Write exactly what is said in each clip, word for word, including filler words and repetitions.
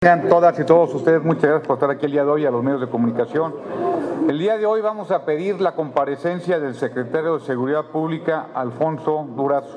Tengan todas y todos ustedes, muchas gracias por estar aquí el día de hoy a los medios de comunicación. El día de hoy vamos a pedir la comparecencia del secretario de Seguridad Pública, Alfonso Durazo.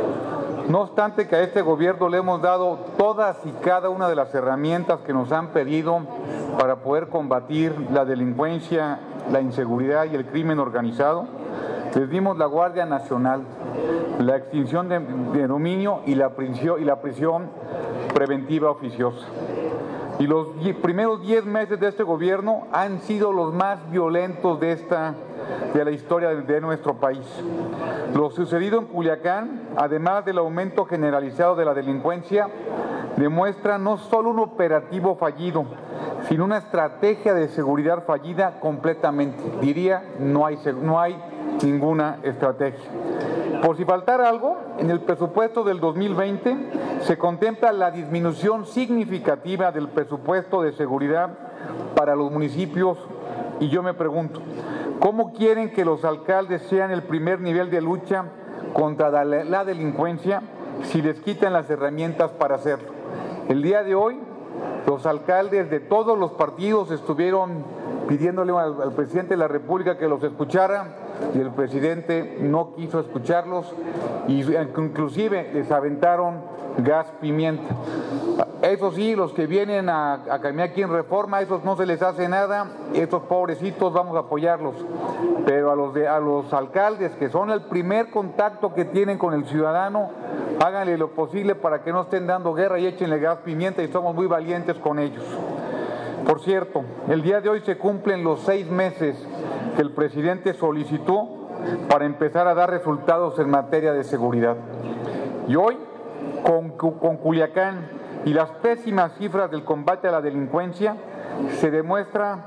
No obstante que a este gobierno le hemos dado todas y cada una de las herramientas que nos han pedido para poder combatir la delincuencia, la inseguridad y el crimen organizado, les dimos la Guardia Nacional, la extinción de, de dominio y la prisión, y la prisión preventiva oficiosa. Y los primeros diez meses de este gobierno han sido los más violentos de, esta, de la historia de, de nuestro país. Lo sucedido en Culiacán, además del aumento generalizado de la delincuencia, demuestra no solo un operativo fallido, sino una estrategia de seguridad fallida completamente. Diría, no hay, no hay ninguna estrategia. Por si faltara algo, en el presupuesto del dos mil veinte se contempla la disminución significativa del presupuesto de seguridad para los municipios y yo me pregunto, ¿cómo quieren que los alcaldes sean el primer nivel de lucha contra la, la delincuencia si les quitan las herramientas para hacerlo? El día de hoy, los alcaldes de todos los partidos estuvieron pidiéndole al, al presidente de la República que los escuchara, y el presidente no quiso escucharlos y inclusive les aventaron gas pimienta. Eso sí, los que vienen a, a caminar aquí en Reforma, esos no se les hace nada, estos pobrecitos vamos a apoyarlos, pero a los, de, a los alcaldes que son el primer contacto que tienen con el ciudadano, háganle lo posible para que no estén dando guerra y échenle gas pimienta y somos muy valientes con ellos. Por cierto, el día de hoy se cumplen los seis meses que el presidente solicitó para empezar a dar resultados en materia de seguridad. Y hoy, con, con Culiacán y las pésimas cifras del combate a la delincuencia, se demuestra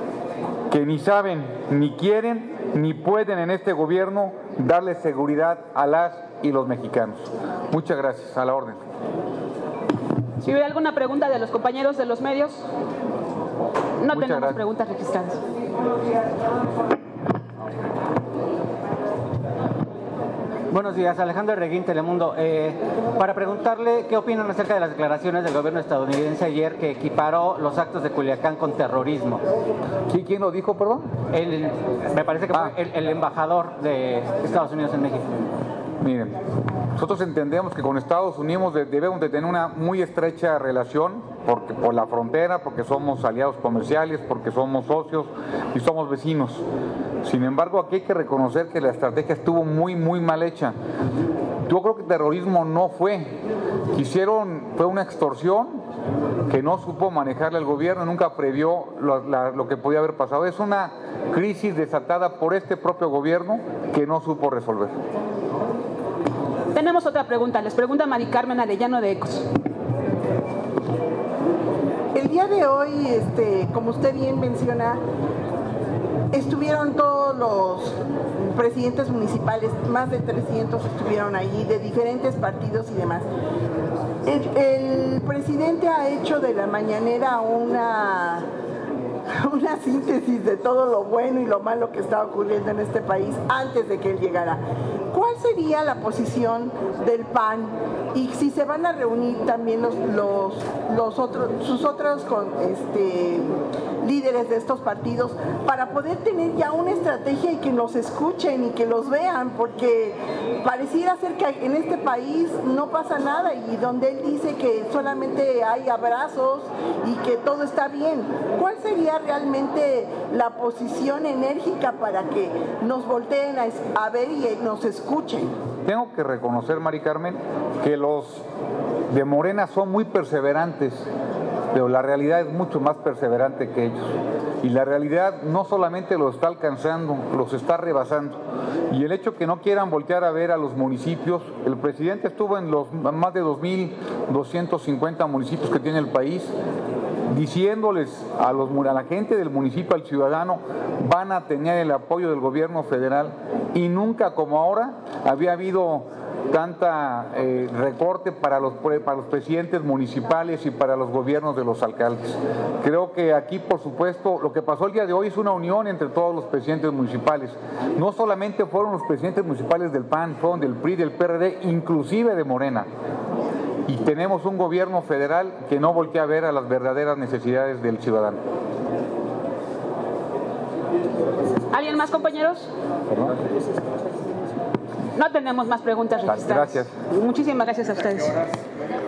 que ni saben, ni quieren, ni pueden en este gobierno darle seguridad a las y los mexicanos. Muchas gracias. A la orden. Si hubiera alguna pregunta de los compañeros de los medios, no Muchas tenemos gracias. preguntas registradas. Buenos días, Alejandro Reguín, Telemundo. Eh, para preguntarle qué opinan acerca de las declaraciones del gobierno estadounidense ayer que equiparó los actos de Culiacán con terrorismo. ¿Sí? ¿Quién lo dijo, perdón? El, me parece que Ah. fue el, el embajador de Estados Unidos en México. Miren, nosotros entendemos que con Estados Unidos debemos de tener una muy estrecha relación porque, por la frontera, porque somos aliados comerciales, porque somos socios y somos vecinos. Sin embargo, aquí hay que reconocer que la estrategia estuvo muy, muy mal hecha. Yo creo que terrorismo no fue. Quisieron, fue una extorsión que no supo manejarle el gobierno, nunca previó lo, la, lo que podía haber pasado. Es una crisis desatada por este propio gobierno que no supo resolver. Tenemos otra pregunta. Les pregunta Mari Carmen Arellano de Ecos. El día de hoy, este, como usted bien menciona, estuvieron todos los presidentes municipales, más de trescientos estuvieron allí, de diferentes partidos y demás. El, el presidente ha hecho de la mañanera una, una síntesis de todo lo bueno y lo malo que está ocurriendo en este país antes de que él llegara. ¿Cuál sería la posición del P A N y si se van a reunir también los, los, los otros, sus otros con, este, líderes de estos partidos para poder tener ya una estrategia y que nos escuchen y que los vean? Porque pareciera ser que en este país no pasa nada y donde él dice que solamente hay abrazos y que todo está bien. ¿Cuál sería realmente la posición enérgica para que nos volteen a, a ver y nos escuchen? Tengo que reconocer, Mari Carmen, que los de Morena son muy perseverantes, pero la realidad es mucho más perseverante que ellos. Y la realidad no solamente los está alcanzando, los está rebasando. Y el hecho que no quieran voltear a ver a los municipios, el presidente estuvo en los más de dos mil doscientos cincuenta municipios que tiene el país, diciéndoles a, los, a la gente del municipio, al ciudadano, van a tener el apoyo del gobierno federal y nunca como ahora había habido tanta eh, recorte para los, para los presidentes municipales y para los gobiernos de los alcaldes. Creo que aquí, por supuesto, lo que pasó el día de hoy es una unión entre todos los presidentes municipales. No solamente fueron los presidentes municipales del P A N, fueron del P R I, del P R D, inclusive de Morena. y tenemos un gobierno federal que no voltea a ver a las verdaderas necesidades del ciudadano. ¿Alguien más, compañeros? ¿Perdón? No tenemos más preguntas registradas. Gracias. Muchísimas gracias a ustedes.